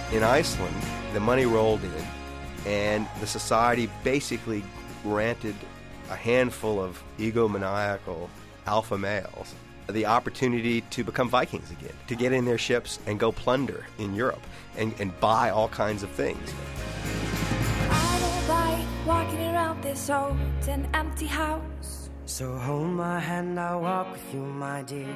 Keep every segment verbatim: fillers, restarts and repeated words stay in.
In Iceland, the money rolled in, and the society basically granted a handful of egomaniacal alpha males the opportunity to become Vikings again, to get in their ships and go plunder in Europe and, and buy all kinds of things. I don't like walking around this old and empty house. So hold my hand, I'll walk with you, my dear.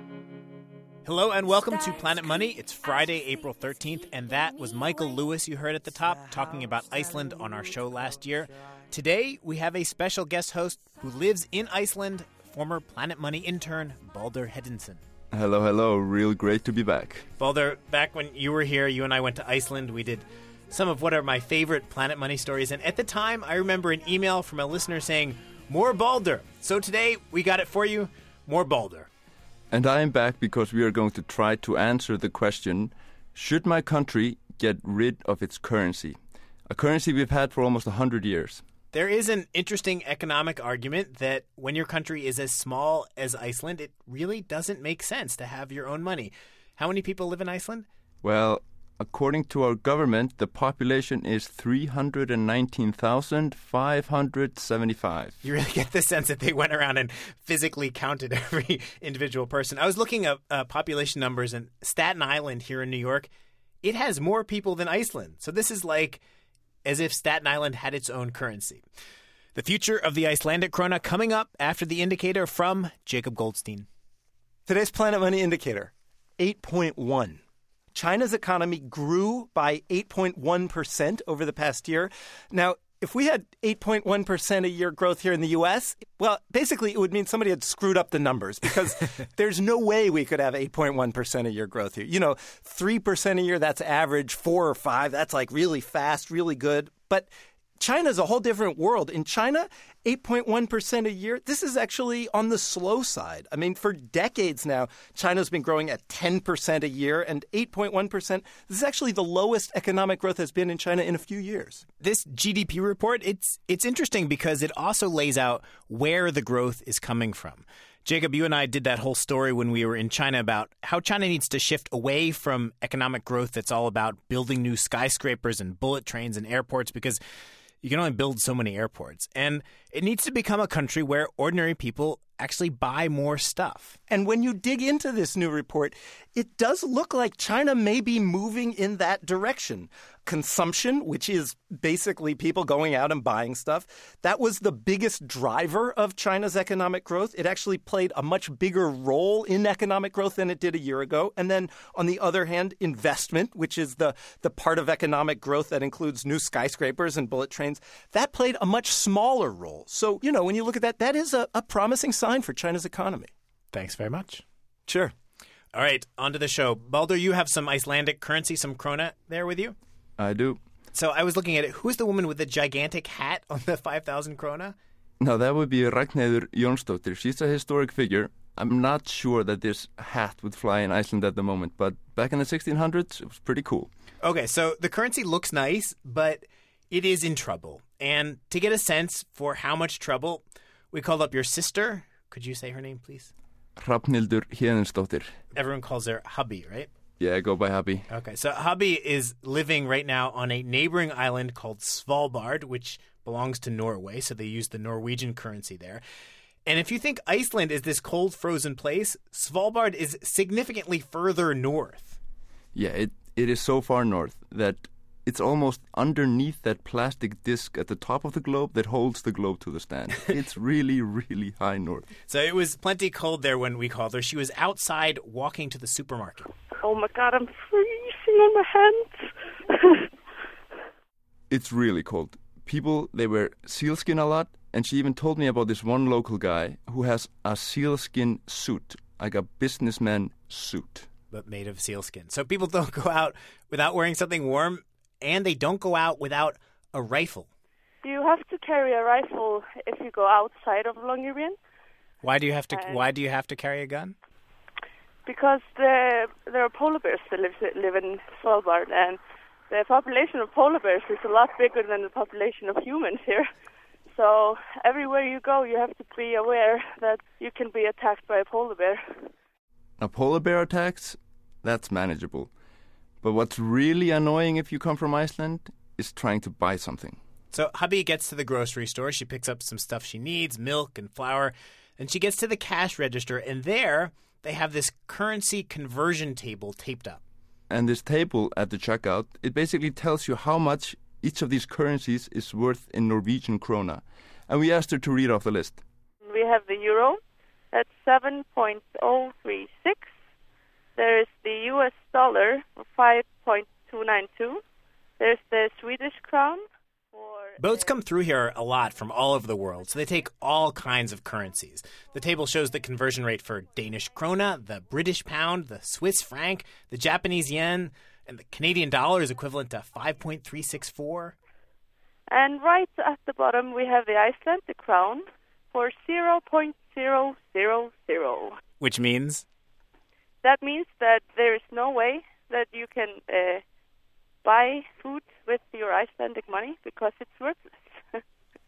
Hello and welcome to Planet Money. It's Friday, April thirteenth, and that was Michael Lewis you heard at the top talking about Iceland on our show last year. Today, we have a special guest host who lives in Iceland, former Planet Money intern Baldur Hedinson. Hello, hello. Real great to be back. Baldur, back when you were here, you and I went to Iceland. We did some of what are my favorite Planet Money stories, and at the time, I remember an email from a listener saying, more Baldur. So today, we got it for you, more Baldur. And I am back because we are going to try to answer the question, should my country get rid of its currency? A currency we've had for almost one hundred years. There is an interesting economic argument that when your country is as small as Iceland, it really doesn't make sense to have your own money. How many people live in Iceland? Well, according to our government, the population is three hundred nineteen thousand five hundred seventy-five. You really get the sense that they went around and physically counted every individual person. I was looking at uh, population numbers, and Staten Island here in New York, it has more people than Iceland. So this is like as if Staten Island had its own currency. The future of the Icelandic krona coming up after the indicator from Jacob Goldstein. Today's Planet Money indicator, eight point one. China's economy grew by eight point one percent over the past year. Now, if we had eight point one percent a year growth here in the U S, well, basically it would mean somebody had screwed up the numbers because there's no way we could have eight point one percent a year growth here. You know, three percent a year, that's average. four or five, that's like really fast, really good. But China's a whole different world. In China, eight point one percent a year, this is actually on the slow side. I mean, for decades now, China's been growing at ten percent a year, and eight point one percent, this is actually the lowest economic growth has been in China in a few years. This G D P report, it's it's interesting because it also lays out where the growth is coming from. Jacob, you and I did that whole story when we were in China about how China needs to shift away from economic growth that's all about building new skyscrapers and bullet trains and airports because you can only build so many airports. And it needs to become a country where ordinary people actually buy more stuff. And when you dig into this new report, it does look like China may be moving in that direction. Consumption, which is basically people going out and buying stuff, that was the biggest driver of China's economic growth. It actually played a much bigger role in economic growth than it did a year ago. And then on the other hand, investment, which is the, the part of economic growth that includes new skyscrapers and bullet trains, that played a much smaller role. So, you know, when you look at that, that is a, a promising sign for China's economy. Thanks very much. Sure. All right, on to the show. Baldur, you have some Icelandic currency, some krona there with you? I do. So I was looking at it. Who's the woman with the gigantic hat on the five thousand krona? No, that would be Ragnheiður Jónsdóttir. She's a historic figure. I'm not sure that this hat would fly in Iceland at the moment, but back in the sixteen hundreds, it was pretty cool. Okay, so the currency looks nice, but it is in trouble. And to get a sense for how much trouble, we called up your sister. Could you say her name, please? Hrafnhildur Héðinsdóttir. Everyone calls her hubby, right? Yeah, go by hubby. Okay, so hubby is living right now on a neighboring island called Svalbard, which belongs to Norway, so they use the Norwegian currency there. And if you think Iceland is this cold, frozen place, Svalbard is significantly further north. Yeah, it, it is so far north that it's almost underneath that plastic disc at the top of the globe that holds the globe to the stand. It's really, really high north. So it was plenty cold there when we called her. She was outside walking to the supermarket. Oh my God, I'm freezing on my hands. It's really cold. People, they wear sealskin a lot, and she even told me about this one local guy who has a sealskin suit, like a businessman suit. But made of sealskin. So people don't go out without wearing something warm, and they don't go out without a rifle. You have to carry a rifle if you go outside of Longyearbyen. Why do you have to? Uh, why do you have to carry a gun? Because the, there are polar bears that live, live in Svalbard, and the population of polar bears is a lot bigger than the population of humans here. So everywhere you go, you have to be aware that you can be attacked by a polar bear. A polar bear attacks? That's manageable. But what's really annoying if you come from Iceland is trying to buy something. So hubby gets to the grocery store. She picks up some stuff she needs, milk and flour. And she gets to the cash register, and there they have this currency conversion table taped up. And this table at the checkout, it basically tells you how much each of these currencies is worth in Norwegian krona. And we asked her to read off the list. We have the euro at seven point zero three six. There's the U S dollar for five point two nine two. There's the Swedish crown. Boats come through here a lot from all over the world, so they take all kinds of currencies. The table shows the conversion rate for Danish krona, the British pound, the Swiss franc, the Japanese yen, and the Canadian dollar is equivalent to five point three six four. And right at the bottom, we have the Icelandic crown for zero point zero zero zero. Which means? That means that there is no way that you can uh, buy food with your Icelandic money because it's worthless.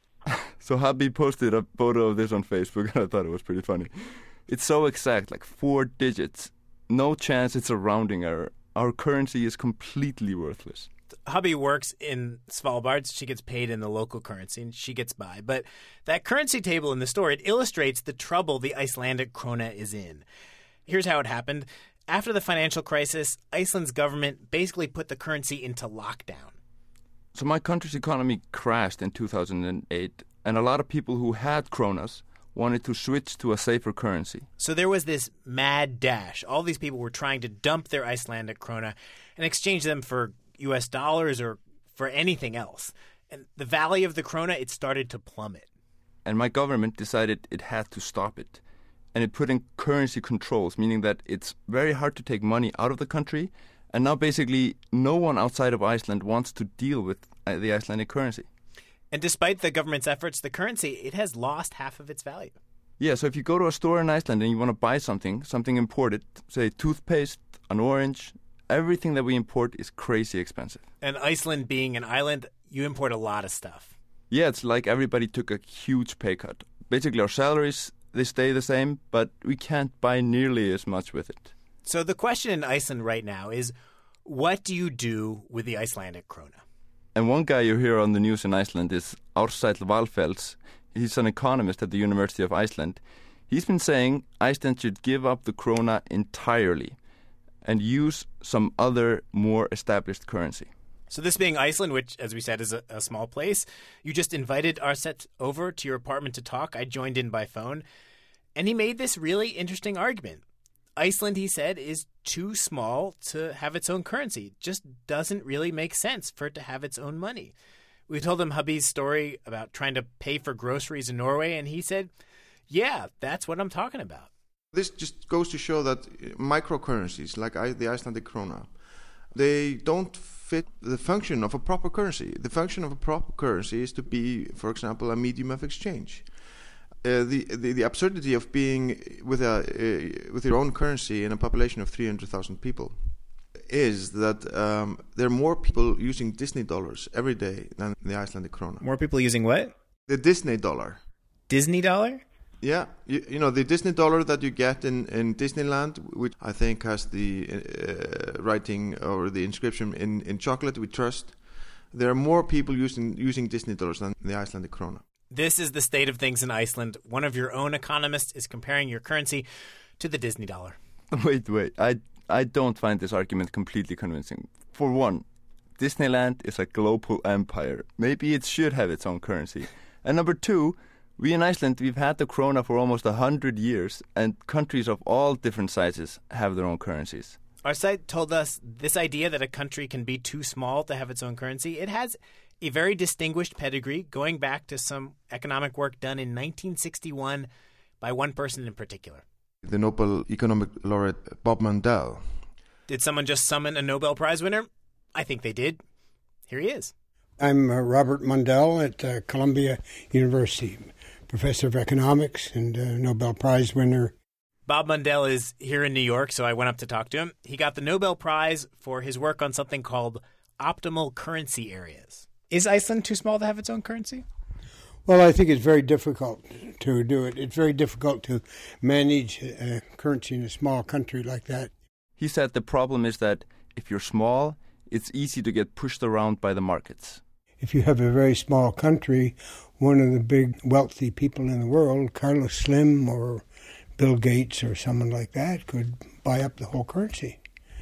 So hubby posted a photo of this on Facebook, and I thought it was pretty funny. It's so exact, like four digits. No chance it's a rounding error. Our currency is completely worthless. Hubby works in Svalbard. She gets paid in the local currency, and she gets by. But that currency table in the store, it illustrates the trouble the Icelandic krona is in. Here's how it happened. After the financial crisis, Iceland's government basically put the currency into lockdown. So my country's economy crashed in two thousand eight, and a lot of people who had kronas wanted to switch to a safer currency. So there was this mad dash. All these people were trying to dump their Icelandic krona and exchange them for U S dollars or for anything else. And the value of the krona, it started to plummet. And my government decided it had to stop it. And it put in currency controls, meaning that it's very hard to take money out of the country. And now basically no one outside of Iceland wants to deal with the Icelandic currency. And despite the government's efforts, the currency, it has lost half of its value. Yeah, so if you go to a store in Iceland and you want to buy something, something imported, say toothpaste, an orange, everything that we import is crazy expensive. And Iceland being an island, you import a lot of stuff. Yeah, it's like everybody took a huge pay cut. Basically our salaries, they stay the same, but we can't buy nearly as much with it. So the question in Iceland right now is, what do you do with the Icelandic krona? And one guy you hear on the news in Iceland is Ársæll Valfells. He's an economist at the University of Iceland. He's been saying Iceland should give up the krona entirely and use some other, more established currency. So this being Iceland, which, as we said, is a, a small place, you just invited Ársæll over to your apartment to talk. I joined in by phone. And he made this really interesting argument. Iceland, he said, is too small to have its own currency. It just doesn't really make sense for it to have its own money. We told him hubby's story about trying to pay for groceries in Norway, and he said, yeah, that's what I'm talking about. This just goes to show that microcurrencies, like I, the Icelandic krona, they don't fit the function of a proper currency. The function of a proper currency is to be, for example, a medium of exchange. Uh, the, the the absurdity of being with a uh, with your own currency in a population of three hundred thousand people is that um, there are more people using Disney dollars every day than the Icelandic krona. More people using what? The Disney dollar. Disney dollar? Yeah, you, you know, the Disney dollar that you get in, in Disneyland, which I think has the uh, writing or the inscription in, in chocolate, we trust. There are more people using using Disney dollars than the Icelandic krona. This is the state of things in Iceland. One of your own economists is comparing your currency to the Disney dollar. Wait, wait. I, I don't find this argument completely convincing. For one, Disneyland is a global empire. Maybe it should have its own currency. And number two, we in Iceland, we've had the krona for almost a hundred years, and countries of all different sizes have their own currencies. Ársæll told us this idea that a country can be too small to have its own currency, it has a very distinguished pedigree going back to some economic work done in nineteen sixty-one by one person in particular. The Nobel Economic Laureate Bob Mandel. Did someone just summon a Nobel Prize winner? I think they did. Here he is. I'm uh, Robert Mundell at uh, Columbia University, professor of economics and uh, Nobel Prize winner. Bob Mundell is here in New York, so I went up to talk to him. He got the Nobel Prize for his work on something called optimal currency areas. Is Iceland too small to have its own currency? Well, I think it's very difficult to do it. It's very difficult to manage a currency in a small country like that. He said the problem is that if you're small, it's easy to get pushed around by the markets. If you have a very small country, one of the big wealthy people in the world, Carlos Slim or Bill Gates or someone like that, could buy up the whole currency.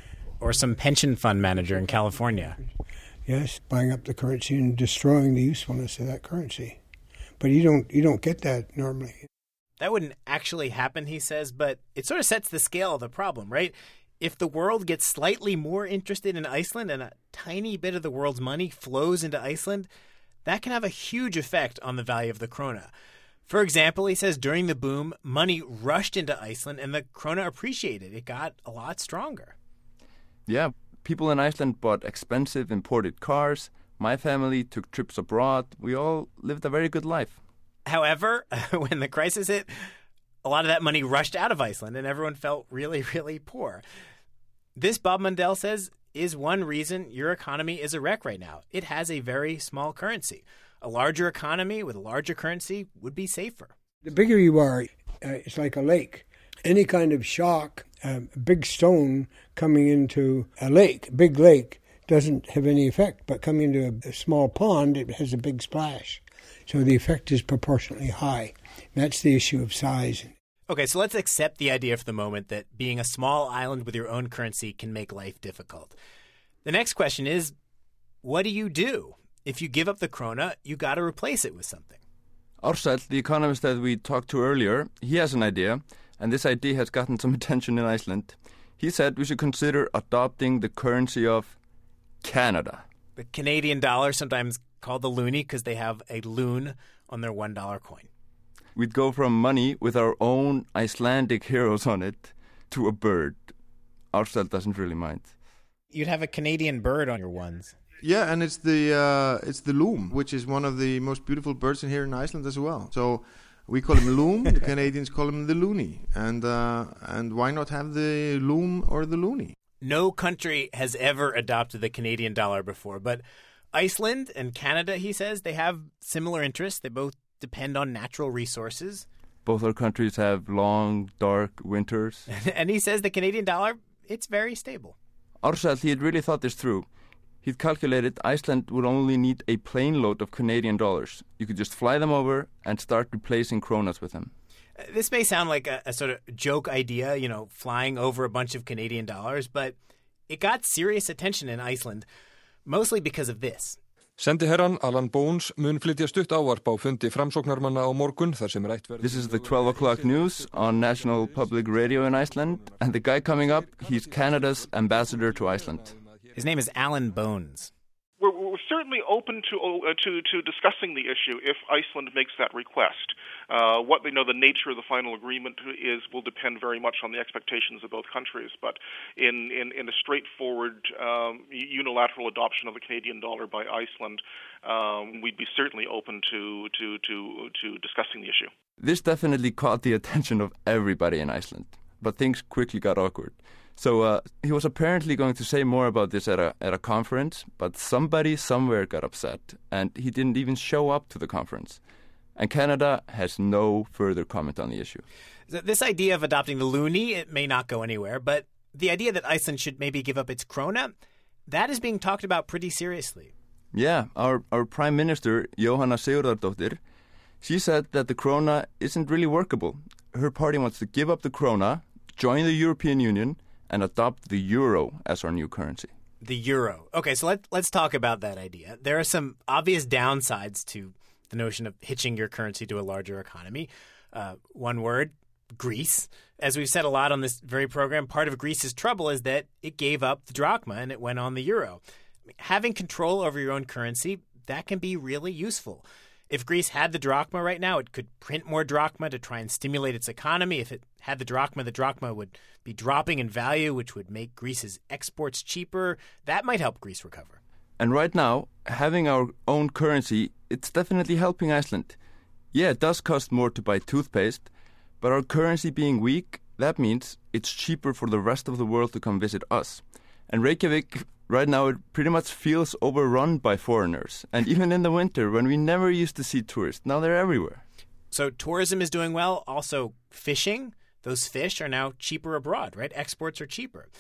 Or some pension fund manager in California. Yes, buying up the currency and destroying the usefulness of that currency. But you don't you don't get that normally. That wouldn't actually happen, he says, but it sort of sets the scale of the problem, right? If the world gets slightly more interested in Iceland and a tiny bit of the world's money flows into Iceland, that can have a huge effect on the value of the krona. For example, he says during the boom, money rushed into Iceland and the krona appreciated. It got a lot stronger. Yeah, people in Iceland bought expensive imported cars. My family took trips abroad. We all lived a very good life. However, when the crisis hit, a lot of that money rushed out of Iceland and everyone felt really, really poor. This, Bob Mundell says, is one reason your economy is a wreck right now. It has a very small currency. A larger economy with a larger currency would be safer. The bigger you are, uh, it's like a lake. Any kind of shock, a big stone coming into a lake, a big lake, doesn't have any effect. But coming into a, a small pond, it has a big splash. So the effect is proportionately high. That's the issue of size. Okay, so let's accept the idea for the moment that being a small island with your own currency can make life difficult. The next question is, what do you do? If you give up the krona, you got to replace it with something. Ársæll, the economist that we talked to earlier, he has an idea, and this idea has gotten some attention in Iceland. He said we should consider adopting the currency of Canada. The Canadian dollar, sometimes called the loonie because they have a loon on their one dollar coin. We'd go from money with our own Icelandic heroes on it to a bird. Ársæll doesn't really mind. You'd have a Canadian bird on your ones. Yeah, and it's the uh, it's the loom, which is one of the most beautiful birds in here in Iceland as well. So we call him loom. The Canadians call him the loony, and uh, and why not have the loom or the loony? No country has ever adopted the Canadian dollar before, but Iceland and Canada, he says, they have similar interests. They both depend on natural resources. Both our countries have long, dark winters. And he says the Canadian dollar, it's very stable. Ársæll, he had really thought this through. He'd calculated Iceland would only need a plane load of Canadian dollars. You could just fly them over and start replacing kronas with them. This may sound like a, a sort of joke idea, you know, flying over a bunch of Canadian dollars, but it got serious attention in Iceland, mostly because of this. Sendiherran Alan Bones mun flytja stutt ávarp á fundi framsóknarmanna á morgun þar sem rætt verður. This is the twelve o'clock news on National Public Radio in Iceland, and the guy coming up, he's Canada's ambassador to Iceland. His name is Alan Bones. We're, we're certainly open to, uh, to to discussing the issue if Iceland makes that request. Uh, what they know the nature of the final agreement is will depend very much on the expectations of both countries. But in in, in a straightforward um, unilateral adoption of the Canadian dollar by Iceland, um, we'd be certainly open to to to to discussing the issue. This definitely caught the attention of everybody in Iceland, but things quickly got awkward. So uh, he was apparently going to say more about this at a at a conference, but somebody somewhere got upset, and he didn't even show up to the conference. And Canada has no further comment on the issue. This idea of adopting the loonie, it may not go anywhere, but the idea that Iceland should maybe give up its krona, that is being talked about pretty seriously. Yeah, our, our Prime Minister, Jóhanna Sigurðardóttir, she said that the krona isn't really workable. Her party wants to give up the krona, join the European Union, and adopt the euro as our new currency. The euro. Okay, so let, let's talk about that idea. There are some obvious downsides to the notion of hitching your currency to a larger economy. Uh, one word, Greece. As we've said a lot on this very program, part of Greece's trouble is that it gave up the drachma and it went on the euro. Having control over your own currency, that can be really useful. If Greece had the drachma right now, it could print more drachma to try and stimulate its economy. If it had the drachma, the drachma would be dropping in value, which would make Greece's exports cheaper. That might help Greece recover. And right now, having our own currency, it's definitely helping Iceland. Yeah, it does cost more to buy toothpaste, but our currency being weak, that means it's cheaper for the rest of the world to come visit us. And Reykjavik, right now, it pretty much feels overrun by foreigners. And even in the winter, when we never used to see tourists, now they're everywhere. So tourism is doing well. Also, fishing. Those fish are now cheaper abroad, right? Exports are cheaper.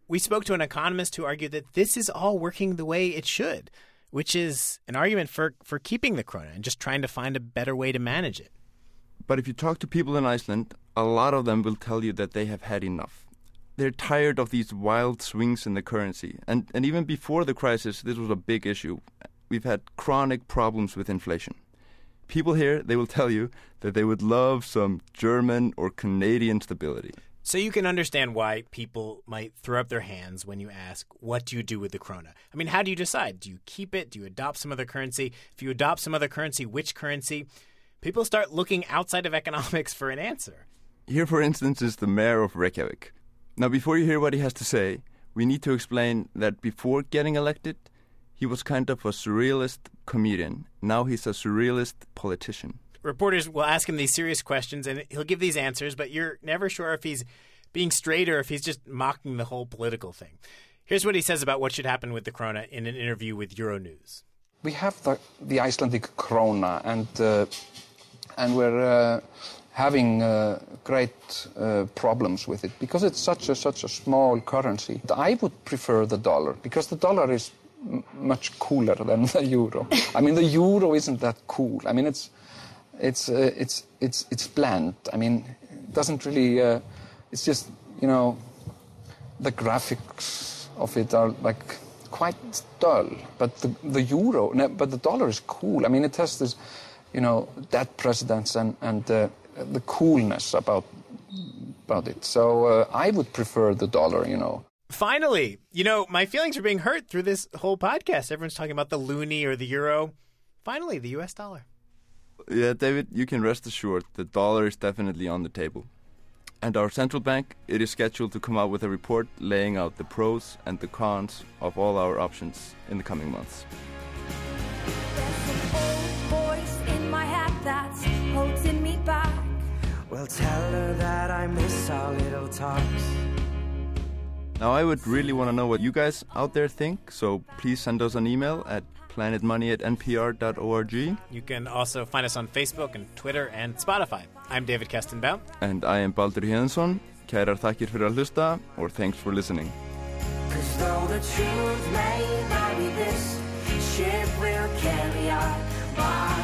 we spoke to an economist who argued that this is all working the way it should, which is an argument for, for keeping the krona and just trying to find a better way to manage it. But if you talk to people in Iceland, a lot of them will tell you that they have had enough. They're tired of these wild swings in the currency. And, and even before the crisis, this was a big issue. We've had chronic problems with inflation. People here, they will tell you that they would love some German or Canadian stability. So you can understand why people might throw up their hands when you ask, what do you do with the krona? I mean, how do you decide? Do you keep it? Do you adopt some other currency? If you adopt some other currency, which currency? People start looking outside of economics for an answer. Here, for instance, is the mayor of Reykjavik. Now, before you hear what he has to say, we need to explain that before getting elected, he was kind of a surrealist comedian. Now he's a surrealist politician. Reporters will ask him these serious questions, and he'll give these answers, but you're never sure if he's being straight or if he's just mocking the whole political thing. Here's what he says about what should happen with the krona in an interview with Euronews. We have the, the Icelandic krona, and uh, and we're uh, having uh, great uh, problems with it because it's such a such a small currency. I would prefer the dollar because the dollar is m- much cooler than the euro. I mean, the euro isn't that cool. I mean, it's it's uh, it's it's it's bland. I mean, it doesn't really. Uh, it's just, you know, the graphics of it are like quite dull. But the the euro, but the dollar is cool. I mean, it has this, you know, dead presidents and and uh, the coolness about about it. So uh, I would prefer the dollar, you know. Finally, you know, my feelings are being hurt through this whole podcast. Everyone's talking about the loonie or the euro. Finally, the U S dollar. Yeah, David, you can rest assured the dollar is definitely on the table. And our central bank, it is scheduled to come out with a report laying out the pros and the cons of all our options in the coming months. There's an old voice in my head that's holding me back. Well, tell her that I miss our little talks. Now, I would really want to know what you guys out there think, so please send us an email at planetmoney at n p r dot org. You can also find us on Facebook and Twitter and Spotify. I'm David Kestenbaum. And I am Baldur Héðinsson. Kærar þakkir fyrir að hlusta, or thanks for listening. 'Cause though the truth may not be this, ship will carry our bodies.